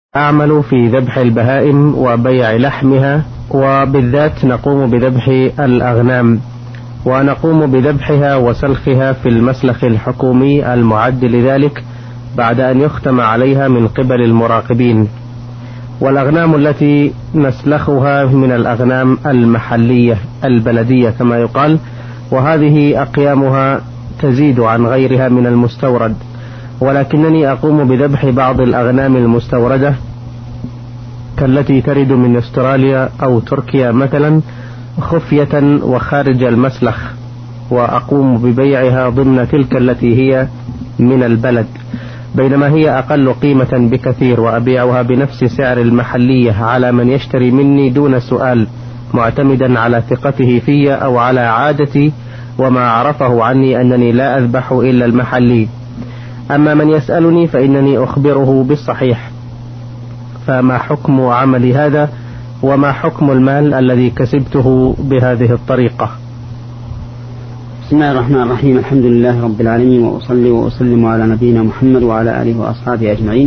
أعمل في ذبح البهائم وبيع لحمها، وبالذات نقوم بذبح الأغنام، ونقوم بذبحها وسلخها في المسلخ الحكومي المعد لذلك بعد أن يختم عليها من قبل المراقبين. والأغنام التي نسلخها من الأغنام المحلية البلدية كما يقال، وهذه أقيامها تزيد عن غيرها من المستورد، ولكنني أقوم بذبح بعض الأغنام المستوردة كالتي ترد من استراليا أو تركيا مثلا خفية وخارج المسلخ، وأقوم ببيعها ضمن تلك التي هي من البلد، بينما هي أقل قيمة بكثير، وأبيعها بنفس سعر المحلية على من يشتري مني دون سؤال، معتمدا على ثقته في أو على عادتي وما عرفه عني أنني لا أذبح إلا المحلي. أما من يسألني فإنني أخبره بالصحيح. فما حكم عملي هذا، وما حكم المال الذي كسبته بهذه الطريقة؟ بسم الله الرحمن الرحيم. الحمد لله رب العالمين، وأصلي وأسلم على نبينا محمد وعلى آله وأصحابه أجمعين.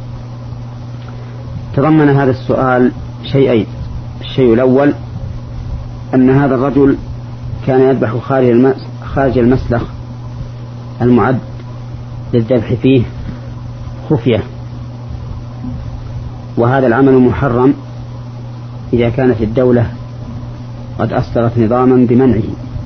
تضمن هذا السؤال شيئين. الشيء الأول أن هذا الرجل كان يذبح خارج المسلخ المعد للذبح فيه خفية، وهذا العمل محرم إذا كانت الدولة قد أصدرت نظاما بمنعه،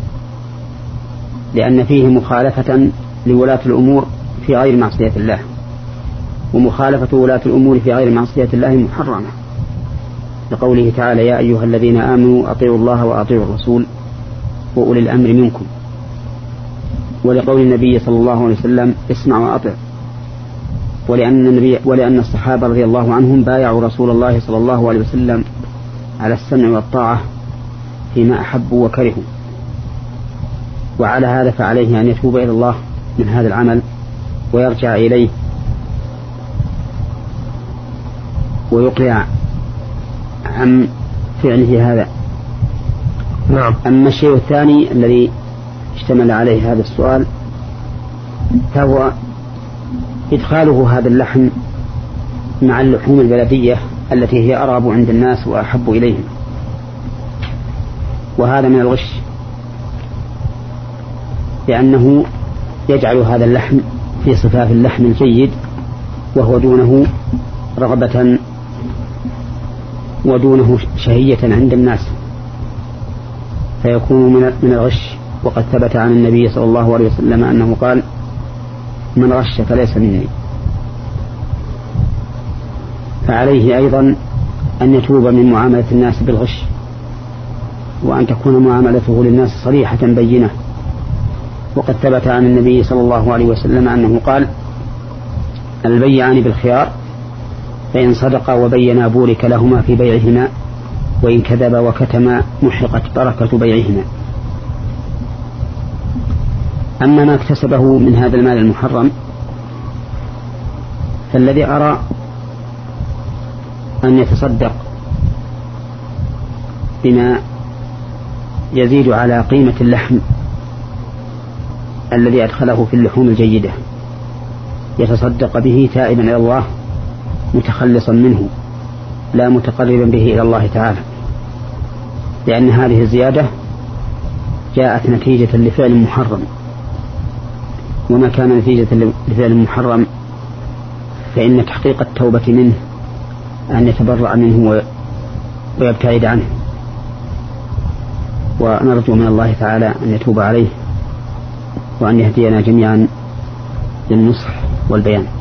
لأن فيه مخالفة لولاة الأمور في غير معصية الله، ومخالفة ولاة الأمور في غير معصية الله محرمة، لقوله تعالى: يا أيها الذين آمنوا أطيعوا الله وأطيعوا الرسول وأولي الأمر منكم، ولقول النبي صلى الله عليه وسلم: اسمع وأطع، ولأن الصحابة رضي الله عنهم بايعوا رسول الله صلى الله عليه وسلم على السمع والطاعة فيما أحبوا وكرهوا. وعلى هذا فعليه أن يتوب إلى الله من هذا العمل ويرجع إليه ويقلع عن فعله هذا. نعم. أما الشيء الثاني الذي اشتمل عليه هذا السؤال فهو إدخاله هذا اللحم مع اللحوم البلدية التي هي أرغب عند الناس وأحب إليهم، وهذا من الغش، لأنه يجعل هذا اللحم في صفاف اللحم الجيد وهو دونه رغبة ودونه شهية عند الناس، فيكون من الغش. وقد ثبت عن النبي صلى الله عليه وسلم أنه قال: من غش فليس مني. فعليه أيضا أن يتوب من معاملة الناس بالغش، وأن تكون معاملته للناس صريحة بينة. وقد ثبت عن النبي صلى الله عليه وسلم أنه قال: البيعان بالخيار، فإن صدقا وبينا بورك لهما في بيعهما، وإن كذبا وكتما محقت بركة بيعهما. أما ما اكتسبه من هذا المال المحرم فالذي أرى أن يتصدق بما يزيد على قيمة اللحم الذي أدخله في اللحوم الجيدة، يتصدق به تائبا إلى الله متخلصا منه، لا متقربا به إلى الله تعالى، لأن هذه الزيادة جاءت نتيجة لفعل محرم، وما كان نتيجة لفعل محرم فإن تحقيق التوبة منه أن يتبرع منه ويبتعد عنه. ونرجو من الله تعالى أن يتوب عليه وأن يهدينا جميعا للنصح والبيان.